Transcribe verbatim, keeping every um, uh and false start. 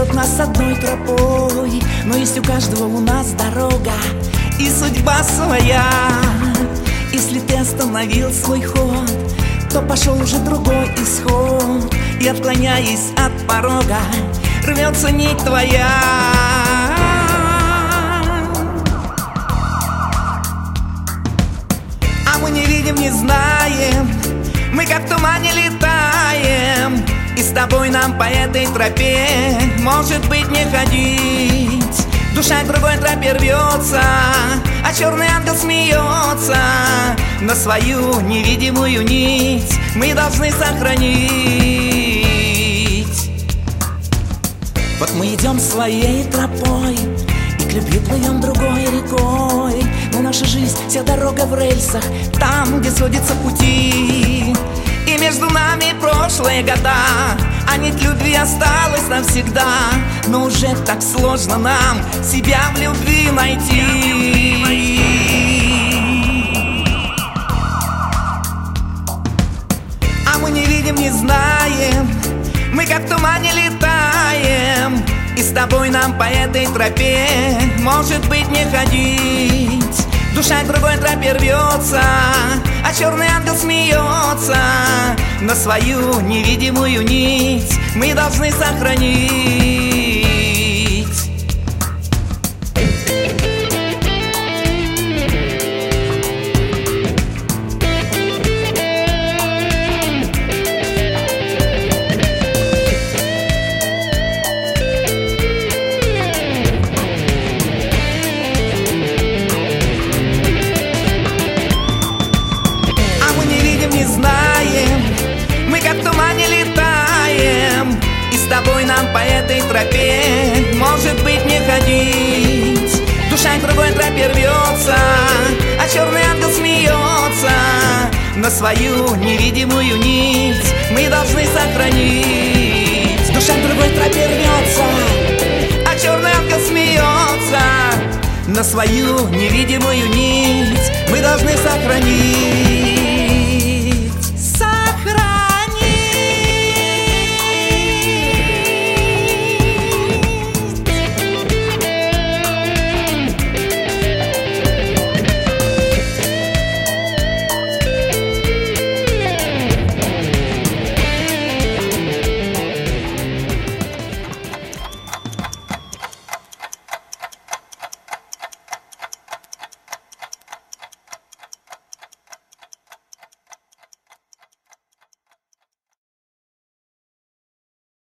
сведет нас одной тропой. Но есть у каждого у нас дорога и судьба своя. Если ты остановил свой ход, то пошел уже другой исход. И отклоняясь от порога, рвется нить твоя. А мы не видим, не знаем, мы как в тумане летаем. И с тобой нам по этой тропе, может быть, не ходить. Душа к другой тропе рвется, а черный ангел смеется. Но свою невидимую нить мы должны сохранить. Вот мы идем своей тропой и к любви плывем другой рекой. Но наша жизнь вся дорога в рельсах, там, где сходятся пути. И между нами прошлые года, а нить любви осталась навсегда. Но уже так сложно нам себя в любви найти. А мы не видим, не знаем, мы как в тумане летаем. И с тобой нам по этой тропе, может быть, не ходить. Душа к другой тропе рвется, а черный ангел смеется. Но свою невидимую нить мы должны сохранить. Мы как в тумане летаем, и с тобой нам по этой тропе, может быть, не ходить. Душа к другой тропе рвется, а черный ангел смеется. Но свою невидимую нить мы должны сохранить. Душа к другой тропе рвется, а черный ангел смеется. Но свою невидимую нить мы должны сохранить.